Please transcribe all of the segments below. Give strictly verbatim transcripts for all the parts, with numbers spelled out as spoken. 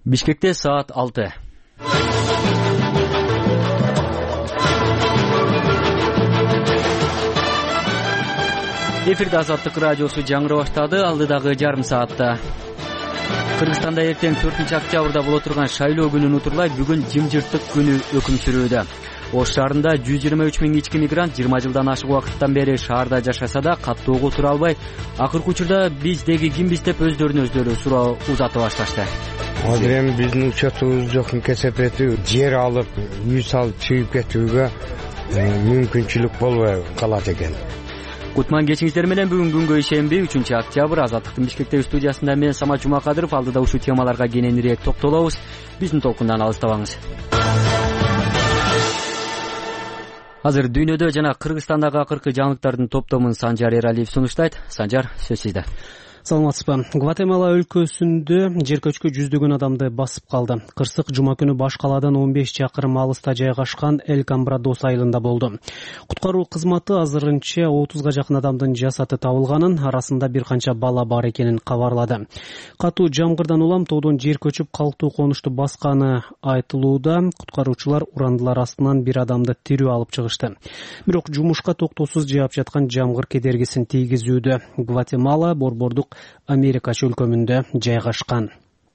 Бишкекте саат алты. Эфирде Азаттык радиосу жаңыры баштады. Алдыдагы жарым саатта Кыргызстанда эртең төртүнчү октябрда боло турган шайлоо күнүн утурлай бүгүн жымжырттык күнү өкүм сүрүүдө. Ош шаарында жүз жыйырма үч миң ички мигрант жыйырма жылдан ашык убакыттан бери шаарда жашаса да каттоого тура албай, акыркы учурда биздеги кимбиз деп өздөрүнө өздөрү суроо узатып башташты. Азыр эми биздин учетубуз жок, кесепети жер алып, үй салып чыгып кетүүгө мүмкүнчүлүк болбой калат экен. Кутман кечиңиздер менен бүгүн күнгө ишемби үчүнчү октябрь Азаттыктын Бишкектеги студиясында мен Самат Жумакадыров. Алдыда ушул темаларга кененирээк токтолобуз. Биздин толкундан алыстабаңыз. Азыр дүйнөдө жана Кыргызстандагы акыркы жаңылыктардын топтомун Санжар Эралиев сунуштайт. Санжар, сөз сизде. Саламатсызбы. Гватемала өлкөсүндө жер көчкү жүздөгөн адамды басып калды. Кырсык жума күнү баш калаадан он беш чакырым алыста жайгашкан Эль Камбрадос айылында болду. Куткаруу кызматы азырынча отузга жакын адамдын жасаты табылганын, арасында бир канча бала бар экенин кабарлады. Катуу жамгырдан улам тоодон жер көчүп калктуу конушту басканы айтылууда. Куткаруучулар урандылар астынан бир адамды тирүү алып чыгышты. Бирок жумушка токтоосуз жаап жаткан жамгыр кедергисин тийгизүүдө. Гватемала борбордук Америка чөлкөмүндө жайгашкан.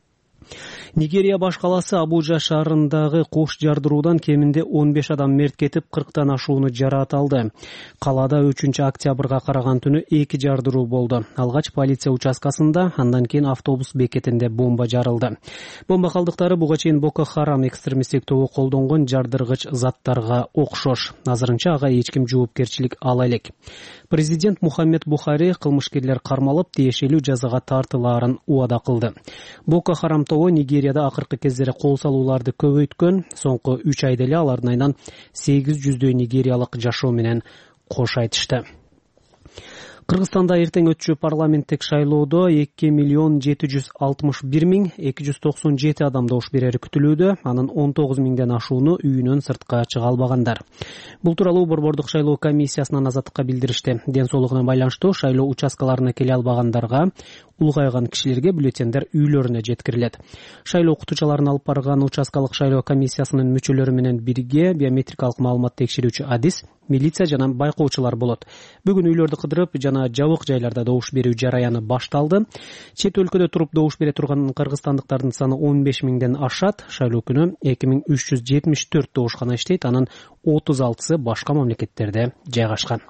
Нигерия баш калаасы Абужа шаарындагы кош жардыруудан кеминде он беш адам мерт кетип, кырктан ашууну жараат алды. Калаада үчүнчү октябрга караган түнү эки жардыруу болду. Алгач полиция участкасында, андан кийин автобус бекетинде бомба жарылды. Бомба калдыктары буга чейин Боко Харам экстремисттик тобу колдонгон жардыргыч заттарга окшош. Азырынча ага эч ким жоопкерчилик ала элек. Президент Мухаммед Бухари кылмышкерлер кармалып, тиешелүү жазага тартылаарын убада кылды. Боко Харам тобу Нигерияда акыркы кездери кол салууларды көбөйткөн. Соңку үч айда эле алардын айынан сегиз жүздөй нигериялык жашоо менен кош айтышты. Кыргызстанда эртең өтчү парламенттик шайлоодо эки миллион жети жүз алтымыш бир миң эки жүз токсон жети адам добуш берери күтүлүүдө. Анын он тогуз миңден ашууну үйүнөн сыртка чыга албагандар. Бул тууралуу борбордук шайлоо комиссиясынан Азаттыкка билдиришти. Ден соолугуна байланыштуу шайлоо участкаларына келе албагандарга, улгайган кишилерге бюллетендер үйлөрүнө жеткирилет. Шайлоо окутуучуларын алып барган участкалык шайлоо комиссиясынын мүчөлөрү менен бирге биометрикалык маалымат текшерүүчү адис, милиция жана байкоочулар болот. Бүгүн үйлөрдү кыдырып жана жабык жайларда добуш берүү жараяны башталды. Чет өлкөдө туруп добуш бере турган кыргызстандыктардын саны он беш миңден ашат. Шайлоо күнү эки миң үч жүз жетимиш төрт добушкана иштейт, анын отуз алтысы башка мамлекеттерде жайгашкан.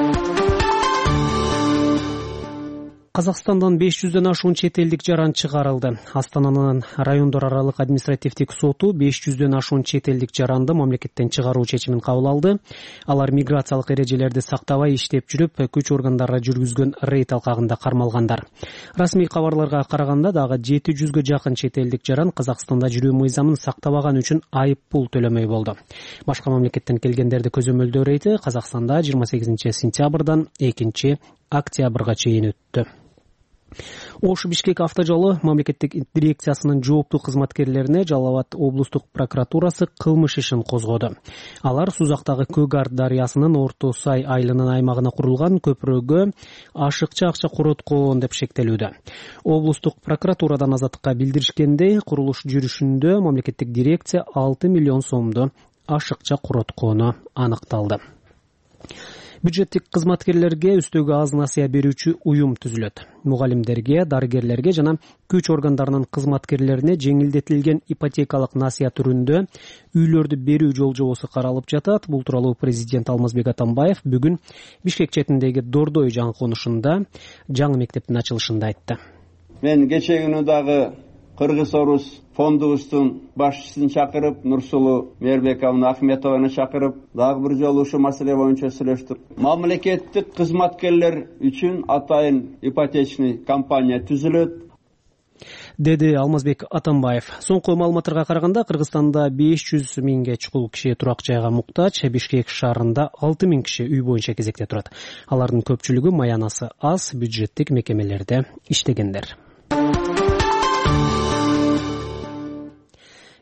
Казакстандан беш жүздөн ашуун чет элдик жаран чыгарылды. Астананын райондор аралык административдик соту беш жүздөн ашуун чет элдик жаранды мамлекеттен чыгаруу чечимин кабыл алды. Алар миграциялык эрежелерди сактабай иштеп жүрүп, күч органдары жүргүзгөн рейд алкагында кармалгандар. Расмий кабарларга караганда дагы жети жүзгө жакын чет элдик жаран Казакстанда жүрүү мыйзамын сактабаган үчүн айып пул төлөмөй болду. Башка мамлекеттен келгендерди көзөмөлдөө рейди Казакстанда жыйырма сегизинчи сентябрдан экинчи октябрга чейин өттү. Ош Бишкек автожолу мамлекеттик дирекциясынын жооптуу кызматкерлерине Жалал Абад облустук прокуратурасы кылмыш ишин козгоду. Алар Сузактагы Көгар дарыясынын Орто Сай айылынын аймагына курулган көпүрөгө ашыкча акча короткон деп шектелүүдө. Облустук прокуратурадан Азаттыкка билдиришкендей, курулуш жүрүшүндө мамлекеттик дирекция алты миллион сомду ашыкча короткону аныкталды. Бюджеттик кызматкерлерге үстөгө аз насыя берүүчү уюм түзүлөт. Мугалимдерге, дарыгерлерге жана күч органдарынын кызматкерлерине жеңилдетилген ипотекалык насыя түрүндө үйлөрдү берүү жолжобосу каралып жатат. Бул тууралуу президент Алмазбек Атамбаев бүгүн Бишкек четиндеги Дордой жаңы конушунда жаңы мектептин ачылышында айтты. Мен кече күнү дагы Кыргыз-Орус фондубуздун башчысын чакырып, Нурсулу Мербековну Ахметованы чакырып, дагы бир жолу ушул маселе боюнча сүйлөштүк. Мамлекеттик кызматкерлер үчүн атайын ипотечный компания түзүлөт, деди Алмазбек Атамбаев. Соңку маалыматтарга караганда Кыргызстанда беш жүз миңге чукул киши турак жайга муктач. Бишкек шаарында алты миң киши үй боюнча кезекте турат. Алардын көпчүлүгү маянасы аз бюджеттик мекемелерде иштегендер.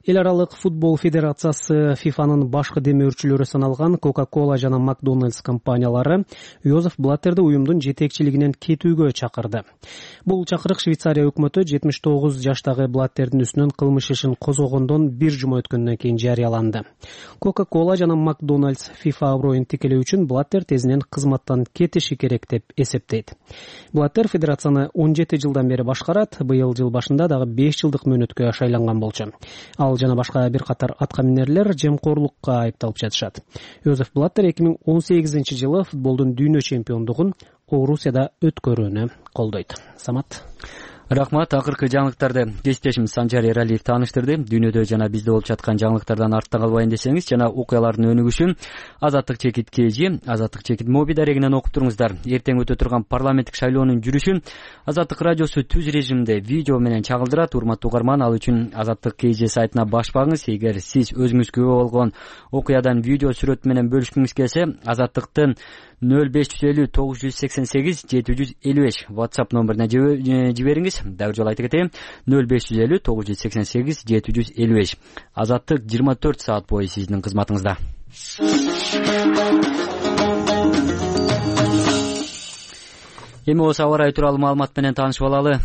Эл аралык футбол федерациясы фифанын башкы демөөрчүлөрү саналган Coca-Cola жана Макдональдс компаниялары Йозеф Блаттерди уюмдун жетекчилигинен кетүүгө чакырды. Бул чакырык Швейцария өкмөтү жетимиш тогуз жаштагы Блаттердин үстүнөн кылмыш ишин козгогондон бир жума өткөндөн кийин жарыяланды. Coca-Cola жана Макдональдс FIFA аброюн тикелөө үчүн Блаттер тезинен кызматтан кетиши керек деп эсептейт. Блаттер федерацияны он жети жылдан бери башкарат, быйыл жыл башында дагы беш жылдык мөөнөткө шайланган болчу. Ал жана башка бир катар аткаминерлер жемкорлукка айыпталып жатышат. Йозеф Блаттер эки миң он сегизинчи жылы футболдун дүйнө чемпиондугун Орусияда өткөрүүнү колдойт. Самат. Рахмат. Акыркы жаңылыктарды кесиптешим Санжар Эралиев тааныштырды. Дүйнөдө жана бизде болуп жаткан жаңылыктардан артта калбайын десеңиз жана окуялардын өнүгүшүн Азаттык чекит кж, Азаттык чекит моби дарегинен окуп туруңуздар. Эртең өтө турган парламенттик шайлоонун жүрүшүн Азаттык радиосу түз режимде видео менен чагылдырат. Урматтуу угарман, ал үчүн Азаттык кж сайтына баш багыңыз. Эгер сиз өзүңүз күбө болгон окуядан видео сүрөт менен бөлүшкүңүз келсе, Азаттыктын нөл беш жүз элүү тогуз жүз сексен сегиз жети жүз элүү беш WhatsApp номерине жибериңиз. Дагы жолу айтып кетейин. нөл беш жүз элүү тогуз жүз сексен сегиз жети жүз элүү беш. Азаттык жыйырма төрт саат бою сиздин кызматыңызда. Эми осы аба ырайы тууралуу маалымат менен таанышып алалы.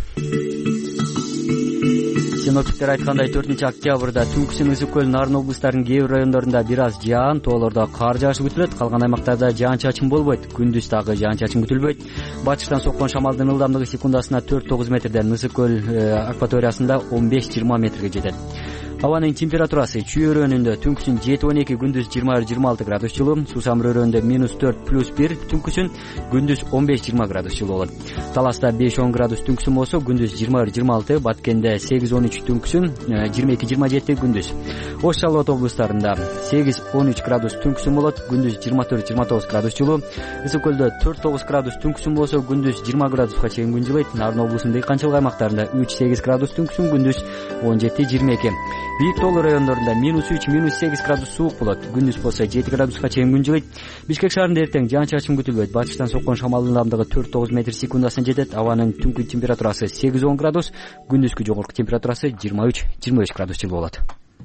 Синоптиктер айткандай төртүнчү октябрда Түнкүсүн, Ысык көл, Нарын облустарынын кээ бир райондорунда бир аз жаан, тоолордо кар жаашы күтүлөт. Калган аймактарда жаан-чачын болбойт. Күндүз дагы жаан-чачын күтүлбөйт. Батыштан соккон шамалдын ылдамдыгы секундасына төрт тогуз метрден, Ысык көл акваториясында он беш жыйырма метрге жетет. Абанын температурасы Чүй өрөөнүндө түнкүсүн жети он эки, күндүз жыйырма бир жыйырма алты градус жылуу, Суусамыр өрөөнүндө минус төрт плюс бир түнкүсүн, күндүз он беш жыйырма градус жылуу болот. Таласта беш он градус түнкүсүн болсо, күндүз жыйырма бир жыйырма алты, Баткенде сегиз он үч түнкүсүн, жыйырма эки жыйырма жети күндүз. Ош Жалал Абад облустарында сегиз он үч градус түнкүсүн болот, күндүз жыйырма төрт жыйырма тогуз градус жылуу. Ысык көлдө төрт тогуз градус түнкүсүн болсо, күндүз жыйырма градуска чейин күн жылыйт. Нарын облусунун дыйканчылык аймактарында үч сегиз градус түнкүсүн, күндүз он жети жыйырма эки. Бийик тоолуу райондорунда минус үч минус сегиз градус суук болот. Күндүз болсо жети градуска чейин күн жылыйт. Бишкек шаарында эртең жаан-чачын күтүлбөйт. Батыштан соккон шамалдын ылдамдыгы төрт тогуз метр секундасына жетет. Абанын түнкү температурасы сегиз он градус, күндүзкү жогорку температурасы жыйырма үч жыйырма беш градус жылуу болот.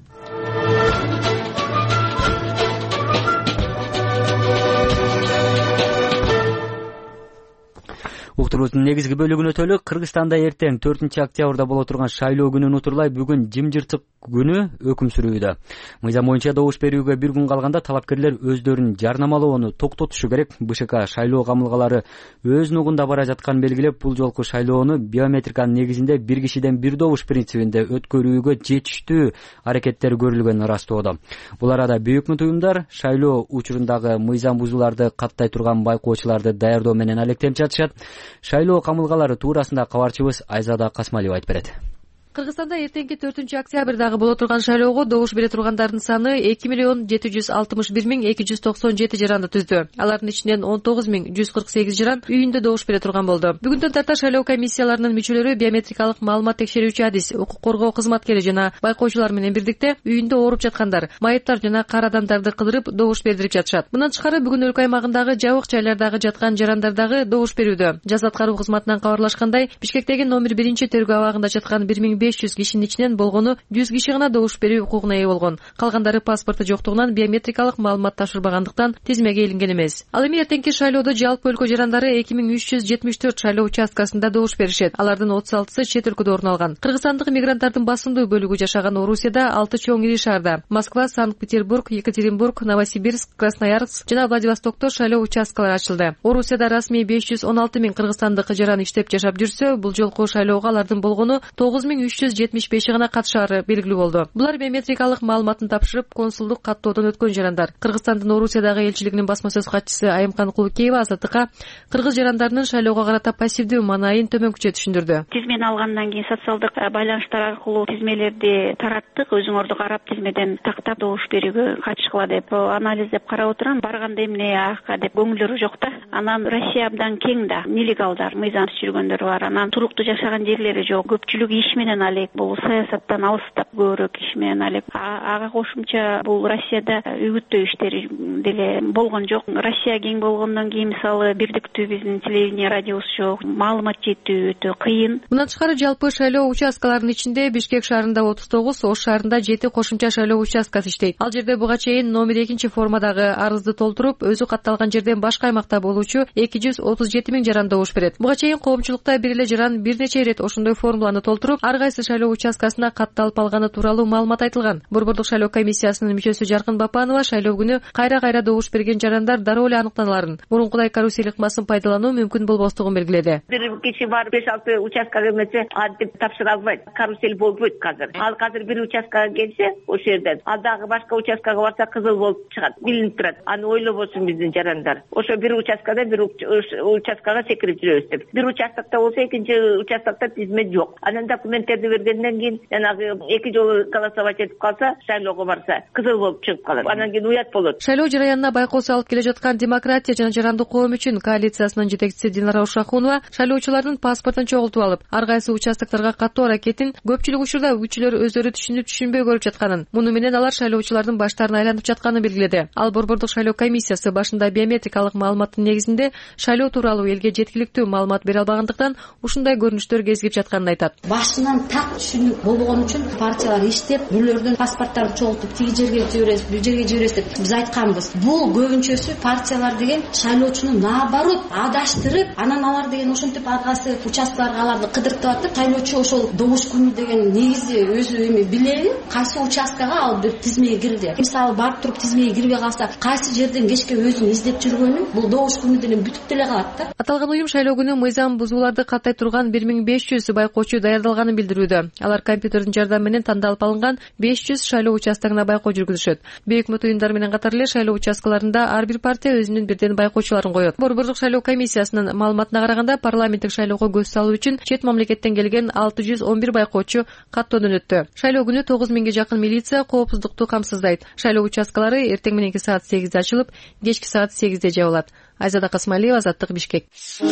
Уктуруубуздун негизги бөлүгүнө өтөлүк. Кыргызстанда эртең төртүнчү октябрда боло турган шайлоо күнүн утурлай бүгүн жымжыртык күнү өкүм сүрүүдө. Мыйзам боюнча добуш берүүгө бир күн калганда талапкерлер өздөрүн жарнамалоону токтотушу керек. БШК шайлоо камылгалары өз нугунда бара жатканын белгилеп, бул жолку шайлоону биометриканын негизинде бир кишиден бир добуш принцибинде өткөрүүгө жетиштүү аракеттер көрүлгөнүн ырастоодо. Бул арада бейөкмөт уюмдар шайлоо учурундагы мыйзам бузууларды каттай турган байкоочуларды даярдоо менен алектенип жатышат. Шайлоо камылгалары туурасында кабарчыбыз Айзада Касмалиева айтып берет. Кыргызстанда эртеңки төртүнчү октябрдагы боло турган шайлоого добуш бере тургандардын саны эки миллион жети жүз алтымыш бир миң эки жүз токсон жети жаранды түздү. Алардын ичинен он тогуз миң жүз кырк сегиз жаран үйүндө добуш бере турган болду. Бүгүндөн тарта шайлоо комиссияларынын мүчөлөрү биометрикалык маалымат текшерүүчү адис, укук коргоо кызматкери жана байкоочулар менен бирдикте үйүндө ооруп жаткандар, майыптар жана кар адамдарды кыдырып добуш бердирип жатышат. Мындан тышкары бүгүн өлкө аймагындагы жабык жайлардагы жаткан жарандар дагы добуш берүүдө. Жаз аткаруу кызматынан кабарлашкандай, Бишкектеги номер биринчи тергөө абагында жаткан бир миң беш жүз кишинин ичинен болгону жүз киши гана добуш берүү укугуна ээ болгон. Калгандары паспорту жоктугунан биометрикалык маалымат тапшырбагандыктан тизмеге илинген эмес. Ал эми эртеңки шайлоодо жалпы өлкө жарандары эки миң үч жүз жетимиш төрт шайлоо участкасында добуш беришет. Алардын отуз алтысы чет өлкөдө орун алган. Кыргызстандык мигранттардын басымдуу бөлүгү жашаган Орусияда алты чоң ири шаарда — Москва, Санкт-Петербург, Екатеринбург, Новосибирск, Красноярск жана Владивостокто шайлоо участкалары ачылды. Орусияда расмий беш жүз он алты миң кыргызстандык жаран иштеп жашап жүрсө, бул жолку шайлоого алардын болгону тогуз миң үч жүз жетимиш беши гана катышаары белгилүү болду. Булар биометрикалык маалыматын тапшырып, консулдук каттоодон өткөн жарандар. Кыргызстандын Орусиядагы элчилигинин басма сөз катчысы Айымкан Кулукеева Азаттыкка кыргыз жарандарынын шайлоого карата пассивдүү маанайын төмөнкүчө түшүндүрдү. Тизмени алгандан кийин социалдык байланыштар аркылуу тизмелерди тараттык, өзүңөрдү карап тизмеден тактап добуш берүүгө катышкыла деп анализдеп карап отурам. Барганда эмне ака деп көңүлдөрү жок да. Анан Россия абдан кең да, нелегалдар, мыйзамсыз жүргөндөр бар. Анан туруктуу жашаган жерлери жок. Көпчүлүгү иш менен менен алек бул саясаттан алыстап көбүрөөк иш менен алек. Ага кошумча бул Россияда үгүттөө иштери деле болгон жок. Россия кең болгондон кийин мисалы бирдиктүү биздин телевидение радиобуз жок, маалымат жетүү өтө кыйын. Мындан тышкары жалпы шайлоо участкаларынын ичинде Бишкек шаарында отуз тогуз, Ош шаарында жети кошумча шайлоо участкасы иштейт. Ал жерде буга чейин номер экинчи формадагы арызды толтуруп, өзү катталган жерден башка аймакта болуучу эки жүз отуз жети миң жаран добуш берет. Буга чейин коомчулукта бир эле жаран бир нече ирет ошондой формуланы толтуруп, ар кайсы шайлоо участкасына катталып алганы тууралуу маалымат айтылган. Борбордук шайлоо комиссиясынын мүчөсү Жаркын Бапанова шайлоо күнү кайра-кайра добуш берген жарандар дароо эле аныктаналарын, мурункудай карусель ыкмасын пайдалануу мүмкүн болбостугун белгиледи. Бир киши бар беш алты участкага келмесе, антип тапшыра албайт. Карусель болбойт азыр. Ал азыр бир участкага келсе, ошол жерден ал дагы башка участкага барса кызыл болуп чыгат, билинип турат. Аны ойлобосун биздин жарандар. Ошо бир участкада бир участкага секирип жүрөбүз деп. Бир участкта болсо экинчи участкта тизме жок. Анан документтерди бергенден кийин жанагы эки жолу голосовать этип калса, шайлоого барса, кызыл болуп чыгып калат. Анан кийин уят болот. Шайлоо жараянына байкоо салып келе жаткан Демократия жана Жарандык коом үчүн коалициясынын жетекчиси Динара Ушакунова шайлоочулардын паспортун чогултуп алып, ар кайсы участокторго каттоо аракетин көпчүлүк учурда үгүтчүлөр өздөрү түшүнүп түшүнбөй көрүп жатканын, муну менен алар шайлоочулардын баштарын айланып жатканын белгиледи. Ал Борбордук шайлоо комиссиясы башында биометрикалык маалыматтын негизинде шайлоо тууралуу элге жеткиликтүү маалымат бере албагандыктан ушундай көрүнүштөр кезигип жатканын айтат. Башынан так түшүнүк болгон үчүн партиялар иштеп, бүлөрдүн паспорттарын чогултуп тиги жерге жиберебиз, бул жерге жиберебиз деп биз айтканбыз. Бул көбүнчөсү партиялар деген шайлоочуну наоборот адаштырып, анан алар деген ошентип ар кайсы участкаларга аларды кыдыртып атып, шайлоочу ошол добуш күнү деген негизи өзү эми билеби, кайсы участкага ал бир тизмеге кирди. Мисалы барып туруп тизмеге кирбей калса, кайсы жерден кечке өзүн издеп жүргөнү бул добуш күнү менен бүтүп деле калат да. Аталган уюм шайлоо күнү мыйзам бузууларды каттай турган бир миң беш жүз байкоочу даярдалганын билдирүүдө. Алар компьютердин жардамы менен тандалып алынган беш жүз шайлоо участкасына байкоо жүргүзүшөт. Бейик өкмөт уюмдары менен катар эле шайлоо участкаларында ар бир партия өзүнүн бирден байкоочуларын коет. Борбордук шайлоо комиссиясынын маалыматына караганда парламенттик шайлоого көз салуу үчүн чет мамлекеттен келген алты жүз он бир байкоочу каттоодон өттү. Шайлоо күнү тогуз миңге жакын милиция коопсуздукту камсыздайт. Шайлоо участкалары эртең мененки саат сегизде ачылып, кечки саат сегизде жабылат. Айзада Касмалиева, Азаттык, Бишкек.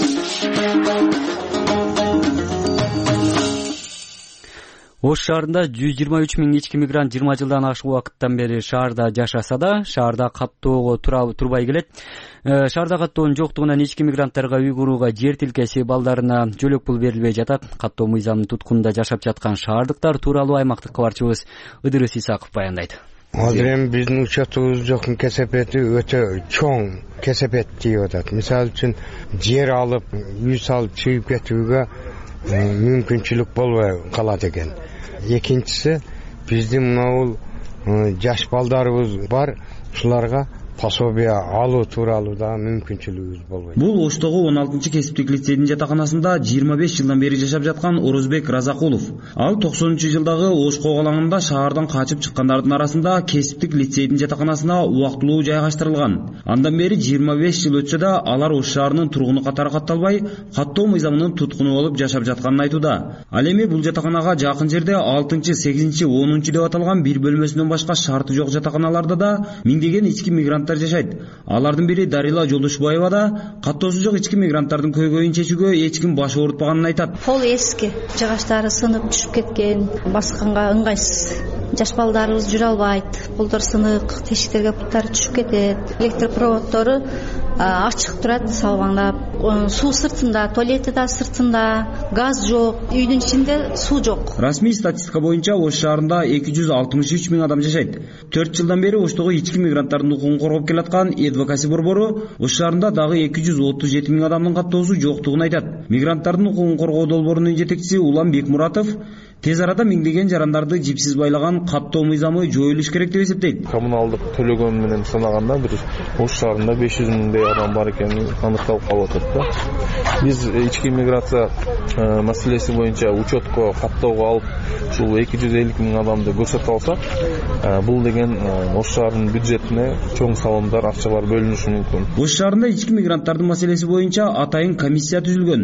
Ош шаарында жүз жыйырма үч миң ички мигрант жыйырма жылдан ашык убакыттан бери шаарда жашаса да, шаарда каттоого турбай келет. Шаарда каттоонун жоктугунан ички мигранттарга үй курууга жер тилкеси, балдарына жөлөк пул берилбей жатат. Каттоо мыйзамынын туткунунда жашап жаткан шаардыктар тууралуу аймактык кабарчыбыз Ыдырыс Исаков баяндайт. Азыр эми биздин участогубуздун кесепети өтө чоң кесепет деп атат. Мисалы үчүн жер алып, үй салып чыгып кетүүгө мүмкүнчүлүк болбой калат экен. Экинчиси, биздин мынабул жаш балдарыбыз бар, ушуларга пособие алуу тууралуу да мүмкүнчүлүгүбүз болбойт. Бул Оштогу он алтынчы кесиптик лицейдин жатаканасында жыйырма беш жылдан бери жашап жаткан Орозбек Разакулов. Ал токсонунчу жылдагы Ош когалаңында шаардан качып чыккандардын арасында кесиптик лицейдин жатаканасына убактылуу жайгаштырылган. Андан бери жыйырма беш жыл өтсө да алар Ош шаарынын тургуну катары катталбай, каттоо мыйзамынын туткуну болуп жашап жатканын айтууда. Ал эми бул жатаканага жакын жерде алтынчы, сегизинчи, онунчу деп аталган бир бөлмөсүнөн башка шарты жок жатаканаларда да миңдеген ички мигрант жашайт. Алардын бири Дарила Жолдушбаева да каттоосу жок ички мигранттардын көйгөйүн чечүүгө эч ким баш оорутпаганын айтат. Пол эски, жыгачтары сынып түшүп кеткен, басканга ыңгайсыз. Жаш балдарыбыз жүрө албайт. Полдор сынык, тешиктерге буттары түшүп кетет. Электр проводдору ачык турат, салбаңдап. Суу сыртында, туалети да сыртында, газ жок, үйдүн ичинде суу жок. Расмий статистика боюнча Ош шаарында эки жүз алтымыш үч миң адам жашайт. төрт жылдан бери Оштогу ички мигранттардын укугун коргоп келаткан Эдвокаси борбору Ош шаарында дагы эки жүз отуз жети миң адамдын каттоосу жоктугун айтат. Мигранттардын укугун коргоо долбоорунун жетекчиси Улан Бекмуратов тез арада миңдеген жарандарды жипсиз байлаган каттоо мыйзамы жоюлуш керек деп эсептейт. Коммуналдык төлөгөн менен санаганда бир Ош шаарында беш жүз миңдей адам бар экени аныкталып калып атат да. Биз ички миграция маселеси боюнча учетко каттоого алып, ушул эки жүз элүү миң адамды көрсөтүп алсак, бул деген Ош шаарынын бюджетине чоң салымдар, акчалар бөлүнүшү мүмкүн. Ош шаарында ички мигранттардын маселеси боюнча атайын комиссия түзүлгөн.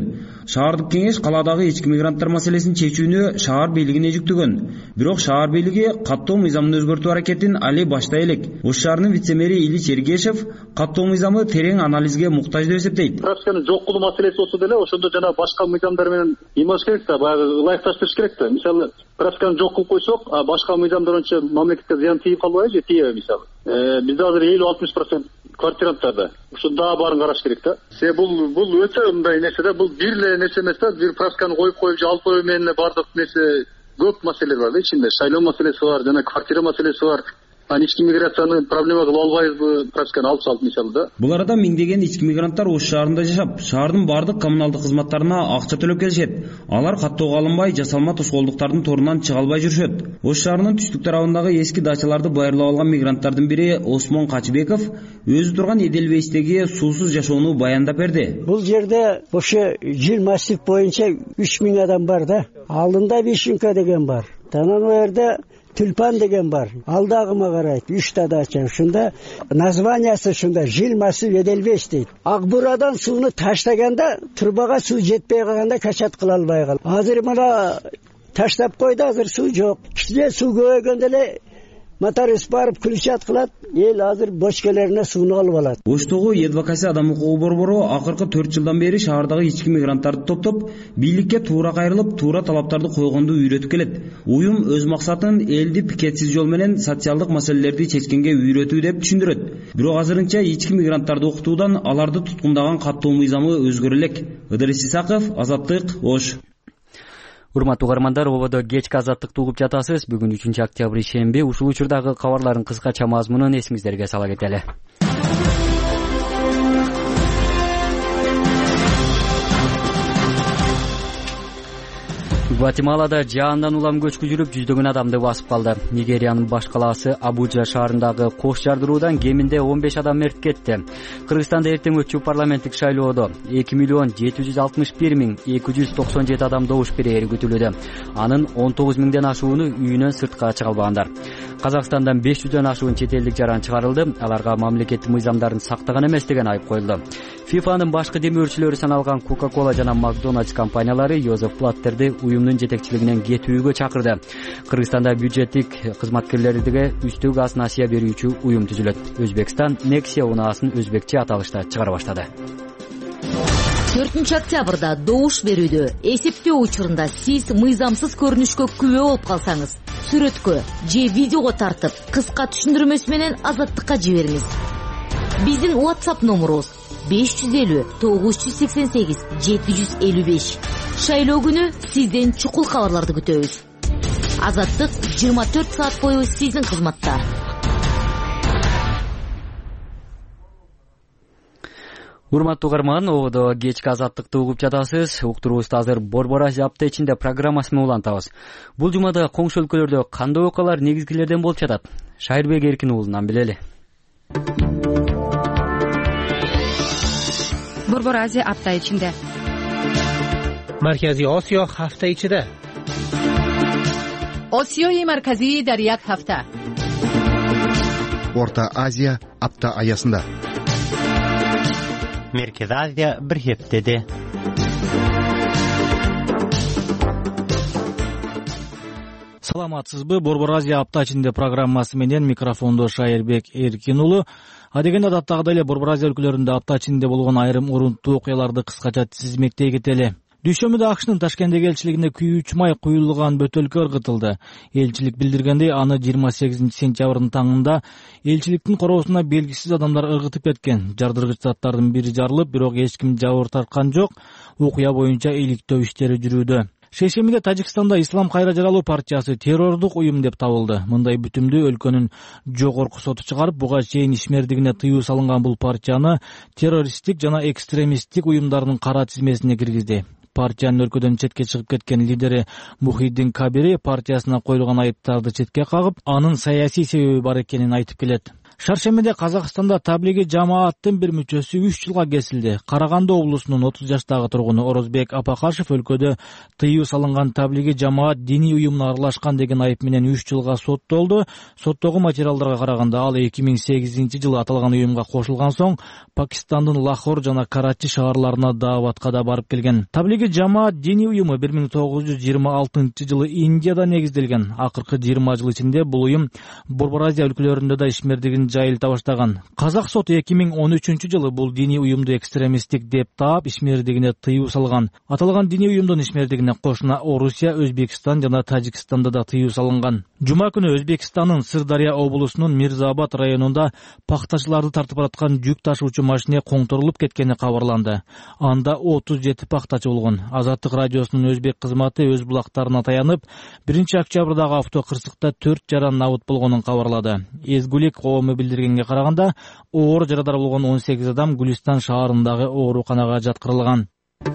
Шаардык кеңеш каладагы ички мигранттар маселесин чечүүнү шаар бийлигине жүктөгөн. Бирок шаар бийлиги каттоо мыйзамын өзгөртүү аракетин али баштай элек. Ош шаарынын вице-мэри Ильич Ергешев каттоо мыйзамы терең анализге муктаж деп эсептейт. Практиканын жок кылуу маселеси болсо деле ошондо жана башка мыйзамдар менен эмалыш керек да, баягы ылайыкташтырыш керек да. Мисалы, практиканы жок кылып койсок, башка мыйзамдар ончо мамлекетке зыян тийип калбайбы же тийеби мисалы. Бизде азыр элүү алтымыш процент квартиранттарда. Ушул дагы баарын караш керек да. Себеби бул бул өтө мындай нерсе да, бул бир эле нерсе эмес да, бир практиканы коюп коюп же алып коюу менен баардык нерсе көп маселелер бар да ичинде. Шайлоо маселеси бар, жана квартира маселеси бар. Аны ички миграцияны проблема кылып албайбызбы, практиканы алып салып мисалы да. Бул арада миңдеген ички мигранттар Ош шаарында жашап, шаардын бардык коммуналдык кызматтарына акча төлөп келишет. Алар каттоого алынбай, жасалма тоскоолдуктардын торунан чыга албай жүрүшөт. Ош шаарынын түштүк тарабындагы эски дачаларды байырлап алган мигранттардын бири Осмон Качыбеков өзү турган Эделбейстеги суусуз жашоону баяндап берди. Бул жерде ошо жыл массив боюнча үч миң адам бар да. Алдында Вишенка деген бар. Танан жерде Тюльпан деген бар. Алдагыма карайт, үч та дача. Ушунда названиясы ушунда жил массив Эделбейс дейт. Акбурадан сууну таштаганда турбага суу жетпей калганда качат кыла албай калды. Азыр мына таштап койду, азыр суу жок. Кичине суу көбөйгөндө эле моторист барып ключат кылат, эл азыр бочкаларына сууну алып алат. Оштогу Адвокация адам укугу борбору акыркы төрт жылдан бери шаардагы ички мигранттарды топтоп, бийликке туура кайрылып, туура талаптарды койгонду үйрөтүп келет. Уюм өз максатын элди пикетсиз жол менен социалдык маселелерди чечкенге үйрөтүү деп түшүндүрөт. Бирок азырынча ички мигранттарды окутуудан аларды туткундаган каттоо мыйзамы өзгөрө элек. Ыдырыс Исаков, Азаттык, Ош. Урматтуу угармандар, ободо кечки азаттыкты угуп жатасыз. Бүгүн үчүнчү октябрь шемби. Ушул учурдагы кабарлардын кыскача мазмунун эсиңиздерге сала кетели. Гватемалада жаандан улам көчкү жүрүп, жүздөгөн адамды басып калды. Нигериянын баш калаасы Абуджа шаарындагы кош жардыруудан кеминде он беш адам мерт кетти. Кыргызстанда эртең өтчү парламенттик шайлоодо эки миллион жети жүз алтымыш бир миң эки жүз токсон жети адам добуш берери күтүлүүдө. Анын он тогуз миңден ашууну үйүнөн сыртка чыга албагандар. Казакстандан беш жүздөн ашуун чет элдик жаран чыгарылды. Аларга мамлекеттик мыйзамдарын сактаган эмес деген айып коюлду. фифанын башкы демөөрчүлөрү саналган Coca-Cola жана McDonald's компаниялары Йозеф Блаттерди уюмдун жетекчилигинен кетүүгө чакырды. Кыргызстанда бюджеттик кызматкерлерге үстүк ас насыя берүүчү уюм түзүлөт. Өзбекстан Nexia унаасын өзбекче аталышта чыгара баштады. төртүнчү октябрда добуш берүүдө эсептөө учурунда сиз мыйзамсыз көрүнүшкө күбө болуп калсаңыз, сүрөткө же видеого тартып, кыска түшүндүрмөсү менен Азаттыкка жибериңиз. Биздин WhatsApp номерубуз беш жүз элүү тогуз жүз сексен сегиз жети жүз элүү беш. Шайлоо күнү сизден чукул кабарларды күтөбүз. Азаттык жыйырма төрт саат бою сиздин кызматта. Урматтуу угарман, ободо кечки азаттыкты угуп жатасыз. Уктуруубузду азыр Борбор Азия апта ичинде программасына улантабыз. Бул жумада коңшу өлкөлөрдө кандай окуялар негизгилерден болуп жатат? Шайырбек Эркин уулунан билели. Борбор Азия апта ичинде. Маркази Осиё ҳафта ичида. Осиёи марказӣ дар як ҳафта. Орта Азия апта аясында. Merkez Азия bir heftede. Саламатсызбы? Борбор Азия апта ичинде программасы менен микрофондо Шайырбек Эркин уулу. Адегенде адаттагыдай эле Борбор Азия өлкөлөрүндө апта ичинде болгон айрым урунттуу окуяларды кыскача тизмектей кетели. Дүйшөмбүдө АКШнын Ташкенттеги элчилигине күйүүчү май куюлган бөтөлкө ыргытылды. Элчилик билдиргендей, аны жыйырма сегизинчи сентябрдын таңында элчиликтин короосуна белгисиз адамдар ыргытып кеткен. Жардыргыч заттардын бири жарылып, бирок эч ким жабыр тарткан жок. Окуя боюнча иликтөө иштери жүрүүдө. Шейшембиде Тажикстанда Ислам кайра жаралуу партиясы террордук уюм деп табылды. Мындай бүтүмдү өлкөнүн жогорку соту чыгарып, буга чейин ишмердигине тыюу салынган бул партияны террористтик жана экстремисттик уюмдардын кара тизмесине киргизди. Партиянын өлкөдөн четке чыгып кеткен лидери Мухиддин Кабири партиясына коюлган айыптарды четке кагып, анын саясий себеби бар экенин айтып келет. Шаршемеде Казакстанда таблиги жамааттын бир мүчөсү үч жылга кесилди. Караганды облусунун отуз жаштагы тургуну Орозбек Апакашев өлкөдө тыюу салынган таблиги жамаат диний уюмуна аралашкан деген айып менен үч жылга соттолду. Соттогу материалдарга караганда ал эки миң сегизинчи жылы аталган уюмга кошулган соң Пакистандын Лахор жана Карачи шаарларына дааватка да барып келген. Таблиги жамаат диний уюму бир миң тогуз жүз жыйырма алтынчы жылы Индияда негизделген. Акыркы жыйырма жыл ичинде бул уюм Борбор Азия өлкөлөрүндө да ишмердигин жайылта баштаган. Казак соты эки миң он үчүнчү жылы бул диний уюмду экстремисттик деп таап ишмердигине тыюу салган. Аталган диний уюмдун ишмердигине кошуна Орусия, Өзбекстан жана Тажикстанда да тыюу салынган. Жума күнү Өзбекстандын Сырдария облусунун Мирзабад районунда пахтачыларды тартып бараткан жүк ташуучу машина коңторулуп кеткени кабарланды. Анда отуз жети пахтачы болгон. Азаттык радиосунун өзбек кызматы өз булактарына таянып, биринчи октябрдагы авто кырсыкта төрт жаран набыт болгонун кабарлады. Эзгүлик коому билдиргенге караганда, оор жарадар болгон он сегиз адам Гүлистан шаарындагы ооруканага жаткырылган.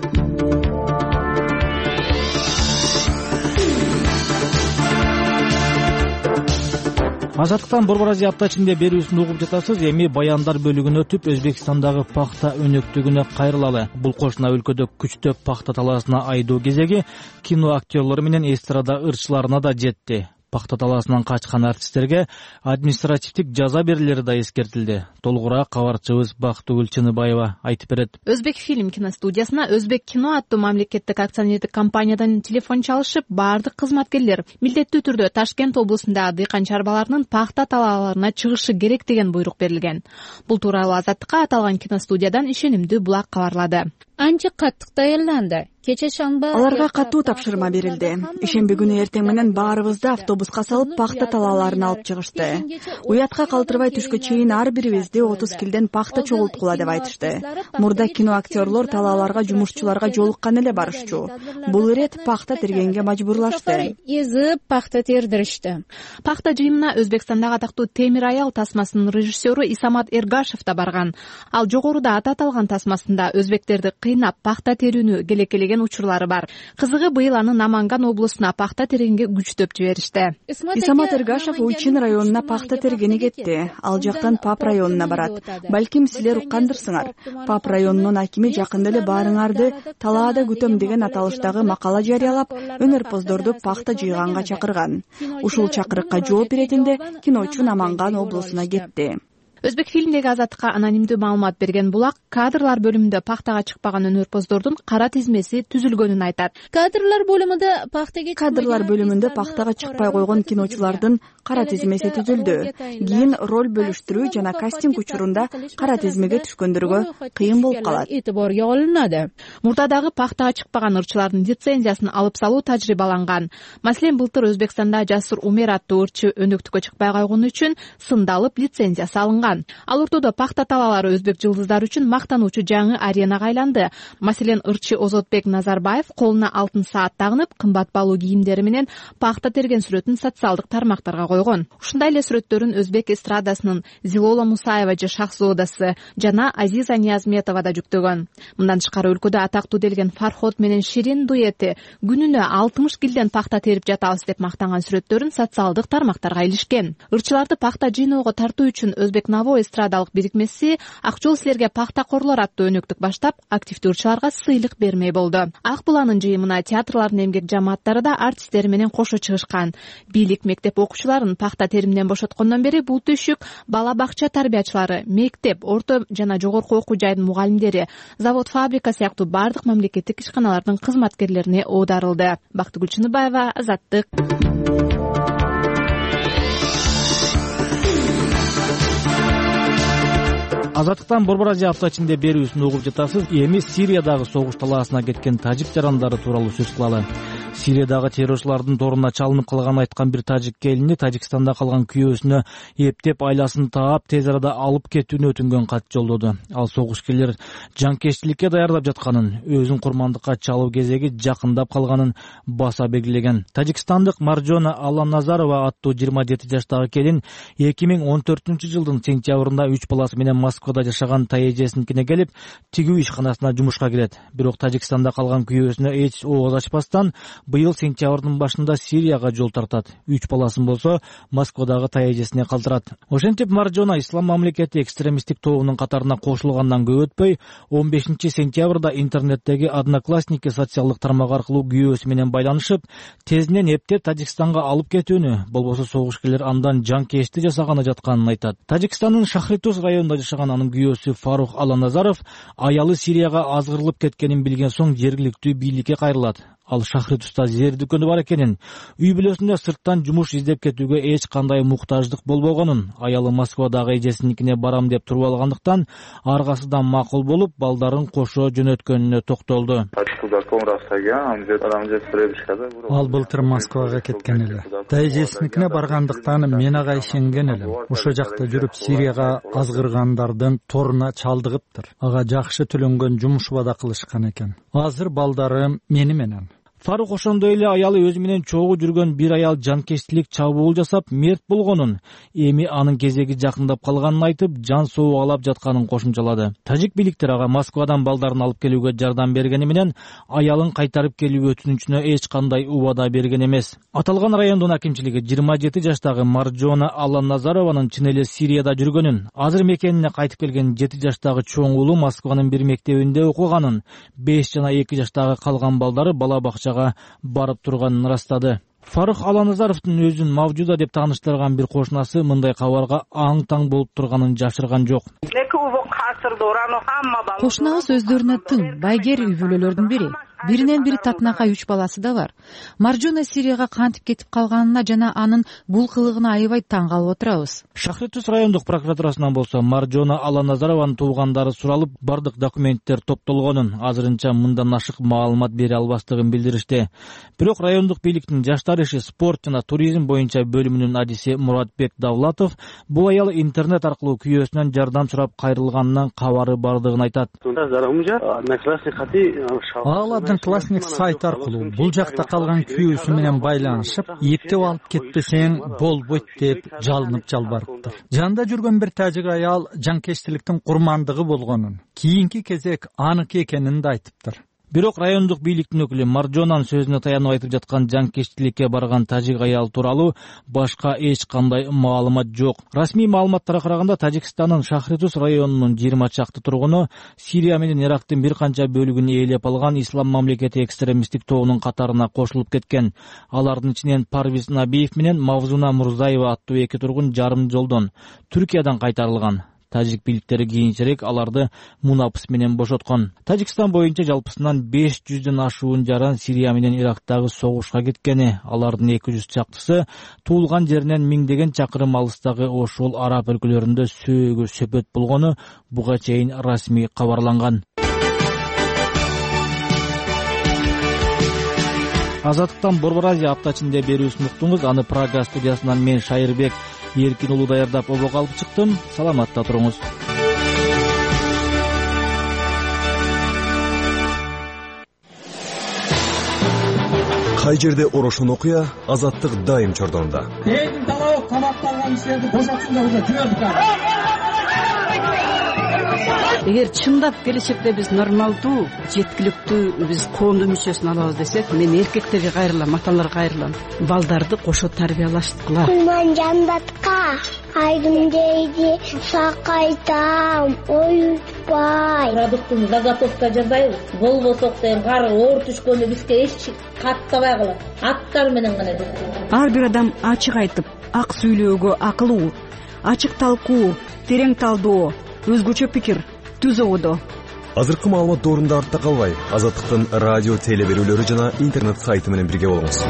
Азаттыктан Борбор Азия апта ичинде берүүсүн угуп жатасыз. Эми баяндар бөлүгүнө өтүп, Өзбекстандагы пахта өнөктүгүнө кайрылалы. Бул кошуна өлкөдө күчтөп пахта талаасына айдоо кезеги кино актерлору менен эстрада ырчыларына да жетти. Пахта талаасынан качкан артисттерге административдик жаза берилери да эскертилди. Толугураак кабарчыбыз Бактыгүл Чыныбаева айтып берет. Өзбек фильм киностудиясына Өзбек кино аттуу мамлекеттик акционердик компаниядан телефон чалышып, баардык кызматкерлер милдеттүү түрдө Ташкент облусундагы дыйкан чарбаларынын пахта талааларына чыгышы керек деген буйрук берилген. Бул тууралуу Азаттыкка аталган киностудиядан ишенимдүү булак кабарлады. Анча каттык даярланды. Кече шанба аларга катуу тапшырма берилди. Ишемби күнү эртең менен баарыбызды автобуска салып пахта талааларына алып чыгышты. Уятка калтырбай түшкө чейин ар бирибизди отуз килден пахта чогулткула деп айтышты. Мурда кино актерлор талааларга жумушчуларга жолуккан эле барышчу. Бул ирет пахта тергенге мажбурлашты. Езип пахта тердиришти. Пахта жыйынына Өзбекстандагы атактуу Темир аял тасмасынын режиссеру Исамат Эргашев да барган. Ал жогоруда аты аталган тасмасында өзбектерди кыйнап пахта терүүнү келекелеген учурлары бар. Кызыгы быйыл аны Наманган облусуна пахта тергенге күчтөп жиберишти. Исамат Эргашев Уйчин районуна пахта тергени кетти. Ал жактан Пап районуна барат. Балким силер уккандырсыңар. Пап районунун акими жакында эле баарыңарды талаада күтөм деген аталыштагы макала жарыялап, өнөрпоздорду пахта жыйганга чакырган. Ушул чакырыкка жооп беретинде киночу Наманган облусуна кетти. Өзбек фильмдеги Азаттыкка анонимдүү маалымат берген булак кадрлар бөлүмүндө пахтага чыкпаган өнөрпоздордун кара тизмеси түзүлгөнүн айтат. Кадрлар бөлүмүндө пахтага кадрлар бөлүмүндө пахтага чыкпай койгон киночулардын кара тизмеси түзүлдү. Кийин роль бөлүштүрүү жана кастинг учурунда кара тизмеге түшкөндөргө кыйын болуп калат. Этиборго алынады. Мурдадагы пахтага чыкпаган ырчылардын лицензиясын алып салуу тажрыйбаланган. Маселен, былтыр Өзбекстанда Жасур Умер аттуу ырчы өнөктүккө чыкпай койгону үчүн сындалып лицензиясы алынган. Ал ортодо пахта талаалары өзбек жылдыздары үчүн мактануучу жаңы аренага айланды. Маселен, ырчы Озотбек Назарбаев колуна алтын саат тагынып, кымбат баалуу кийимдери менен пахта терген сүрөтүн социалдык тармактарга койгон. Ушундай эле сүрөттөрүн өзбек эстрадасынын Зилола Мусаева же Шахзодасы жана Азиза Ниязметова да жүктөгөн. Мындан тышкары өлкөдө атактуу делген Фархот менен Ширин дуэти күнүнө алтымыш килден пахта терип жатабыз деп мактанган сүрөттөрүн социалдык тармактарга илишкен. Ырчыларды пахта жыйноого тартуу үчүн Өзбек Наво эстрадалык бирикмеси Ак жол силерге пахта корлор аттуу өнөктүк баштап, активдүү ырчыларга сыйлык бермей болду. Ак буланын жыйымына театрлардын эмгек жамааттары да артисттери менен кошо чыгышкан. Бийлик мектеп окуучуларын пахта теримден бошоткондон бери бул түшүк бала бакча тарбиячылары, мектеп, орто жана жогорку окуу жайдын мугалимдери, завод, фабрика сыяктуу бардык мамлекеттик ишканалардын кызматкерлерине оодарылды. Бактыгүл Чыныбаева, Азаттык. Азаттыктан Борбор Азия апта ичинде берүүсүн угуп жатасыз. Эми Сириядагы согуш талаасына кеткен тажик жарандары тууралуу сөз кылалы. Сириядагы террорчулардын торуна чалынып калганын айткан бир тажик келини Тажикстанда калган күйөөсүнө эптеп айласын таап тез арада алып кетүүнү өтүнгөн кат жолдоду. Ал согушкерлер жанкечтиликке даярдап жатканын, өзүн курмандыкка чалуу кезеги жакындап калганын баса белгилеген. Тажикстандык Маржона Алланазарова аттуу жыйырма жети жаштагы келин эки миң он төртүнчү жылдын сентябрында үч баласы менен Москвада жашаган тайэжесиникине келип, тигүү ишканасына жумушка кирет. Бирок Тажикстанда калган күйөөсүнө эч ооз ачпастан быйыл сентябрдын башында Сирияга жол тартат. Үч баласын болсо Москвадагы таяжесине калтырат. Ошентип Маржона Ислам мамлекети экстремисттик тобунун катарына кошулгандан көп өтпөй он бешинчи сентябрда интернеттеги Одноклассники социалдык тармак аркылуу күйөөсү менен байланышып, тезинен эптеп Тажикстанга алып кетүүнү, болбосо согушкерлер андан жанкечти жасаганы жатканын айтат. Тажикстандын Шахритуз районунда жашаган анын күйөөсү Фарух Аланазаров аялы Сирияга азгырылып кеткенин билген соң жергиликтүү бийликке кайрылат. Ал Шахритузда зер дүкөнү бар экенин, үй бүлөсүндө сырттан жумуш издеп кетүүгө эч кандай муктаждык болбогонун, аялы Москвадагы эжесиникине барам деп туруп алгандыктан аргасыдан макул болуп, балдарын кошо жөнөткөнүнө токтолду. Ал былтыр Москвага кеткен эле. Да эжесиникине баргандыктан мен ага ишенген элем. Ошо жакта жүрүп Сирияга азгыргандардын торуна чалдыгыптыр. Ага жакшы төлөнгөн жумуш убада кылышкан экен. Азыр балдарым мени менен. Фарух ошондой эле аялы өзү менен чогуу жүргөн бир аял жанкечтилик чабуул жасап мерт болгонун, эми анын кезеги жакындап калганын айтып, жан соогулап жатканын кошумчалады. Тажик бийликтер ага Москвадан балдарын алып келүүгө жардам бергени менен аялын кайтарып келүү өтүнүчүнө эч кандай убада берген эмес. Аталган райондун акимчилиги жыйырма жети жаштагы Маржона Аланназарованын чын эле Сирияда жүргөнүн, азыр мекенине кайтып келген жети жаштагы чоң уулу Москванын бир мектебинде окуганын, беш жана эки жаштагы калган балдары бала бакчага барып турганын ырастады. Фарух Аланазаровдун өзүн мавжуда деп тааныштырган бир кошунасы мындай кабарга аң-таң болуп турганын жашырган жок. Кошунабыз өздөрүнө тың, байгер үй бүлөлөрдүн бири. Биринен бири татынакай үч баласы да бар. Маржона Сирияга кантип кетип калганына жана анын бул кылыгына аябай таң калып отурабыз. Шахритуз райондук прокуратурасынан болсо Маржона Аланазарованын туугандары суралып, бардык документтер топтолгонун, азырынча мындан ашык маалымат бере албастыгын билдиришти. Бирок райондук бийликтин жаштар иши, спорт жана туризм боюнча бөлүмүнүн адиси Муратбек Давлатов бул аял интернет аркылуу күйөөсүнөн жардам сурап кайрылганынан кабары бардыгын айтат. Одноклассник сайт аркылуу бул жакта калган күйөөсү менен байланышып, эптеп алып кетпесең болбойт деп жалынып жалбарыптыр. Жанында жүргөн бир тажик аял жанкечтиликтин курмандыгы болгонун, кийинки кезек аныкы экенин да айтыптыр. Бирок райондук бийликтин өкүлү Маржонанын сөзүнө таянып айтып жаткан жанкечтиликке барган тажик аял тууралуу башка эч кандай маалымат жок. Расмий маалыматтарга караганда Тажикстандын Шахритуз районунун жыйырма чакты тургуну Сирия менен Ирактын бир канча бөлүгүн ээлеп алган Ислам мамлекети экстремисттик тобунун катарына кошулуп кеткен. Алардын ичинен Парвиз Набиев менен Мавзуна Мурзаева аттуу эки тургун жарым жолдон Түркиядан кайтарылган. Тажик бийликтери кийинчерээк аларды мунапыс менен бошоткон. Тажикстан боюнча жалпысынан беш жүздөн ашуун жаран Сирия менен Ирактагы согушка кеткени, алардын эки жүз чактысы туулган жеринен миңдеген чакырым алыстагы ошол араб өлкөлөрүндө сөөгө сөпөт болгону буга чейин расмий кабарланган. Азаттыктан Борбор Азия апта ичинде берүүсүн уктуңуз. Аны Прага студиясынан мен Шайырбек Эркин уулу даярдап обого алып чыктым. Саламатта туруңуз. Кай жерде орошон окуя, азаттык дайым чордонунда. Элдин талабы камакталган кишилерди бошотсун деп жүрөбүз. Эгер чындап келечекте биз нормалдуу, жеткиликтүү биз коомдун мүчөсүн алабыз десек, мен эркектерге кайрылам, аталарга кайрылам. Балдарды кошо тарбиялашкыла. Мен жандатка айдым дейди, сакайтам, оютпай. Продуктун заготовка жасайбыз. Болбосок деген кары оор түшкөндө бизге эч каттабай калат. Аттар менен гана дейт. Ар бир адам ачык айтып, ак сүйлөөгө акылуу, ачык талкуу, терең талдоо, өзгөчө пикир түзөдө. Азыркы маалымат доорунда артта калбай, Азаттыктын радио теле берүүлөрү жана интернет сайты менен бирге болуңуз.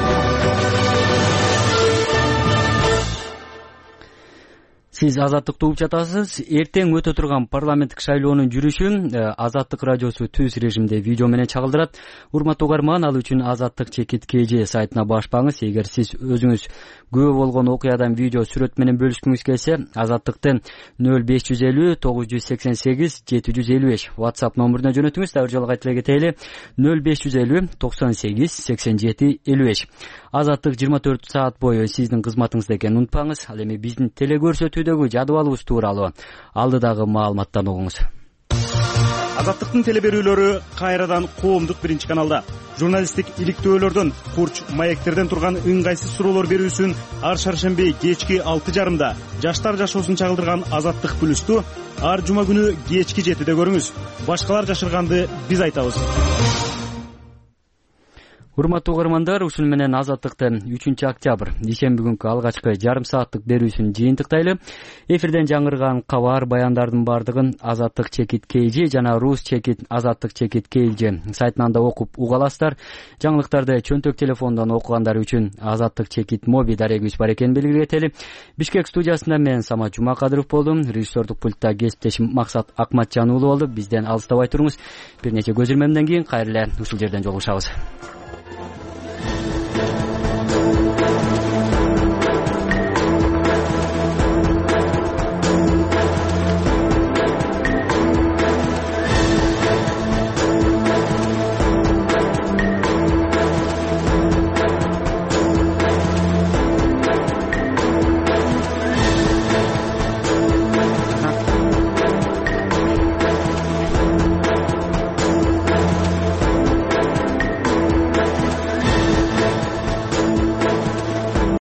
Сиз Азаттыкты угуп жатасыз. Эртең өтө турган парламенттик шайлоонун жүрүшүн Азаттык радиосу түз режимде видео менен чагылдырат. Урматтуу угарман, ал үчүн Азаттык чекит kg сайтына башпаңыз. Эгер сиз өзүңүз күбө болгон окуядан видео сүрөт менен бөлүшкүңүз келсе, Азаттыкты нөл беш жүз элүү тогуз жүз сексен сегиз жети жүз элүү беш WhatsApp номуруна жөнөтүңүз. Дагы жолу кайтып кетели. нөл беш жүз элүү токсон сегиз сексен жети элүү беш. Азаттык жыйырма төрт саат бою сиздин кызматыңызда экенин унутпаңыз. Ал эми биздин теле көрсөтүүдөгү жадыбалыбыз тууралуу алдыдагы маалыматтан угуңуз. Азаттыктын теле берүүлөрү кайрадан коомдук биринчи каналда. Журналисттик иликтөөлөрдөн, курч маектерден турган ыңгайсыз суроолор берүүсүн ар шаршемби кечки алты жарымда жаштар жашоосун чагылдырган Азаттык плюсту ар жума күнү кечки жетиде көрүңүз. Башкалар жашырганды биз айтабыз. Урматтуу угармандар, ушуну менен Азаттыкты үчүнчү октябрь дүйшөмбү күнкү алгачкы жарым сааттык берүүсүн жыйынтыктайлы. Эфирден жаңырган кабар, баяндардын бардыгын Азаттык чекит kg жана Рус чекит Азаттык чекит kg сайтынан да окуп уга аласыздар. Жаңылыктарды чөнтөк телефондон окугандар үчүн Азаттык чекит моби дарегибиз бар экенин белгилей кетели. Бишкек студиясында мен Самат Жумакадыров болдум. Режиссердук пультта кесиптешим Максат Акматжан уулу болду. Бизден алыстабай туруңуз. Бир нече көзүрмөмдөн кийин кайра эле ушул жерден жолугушабыз.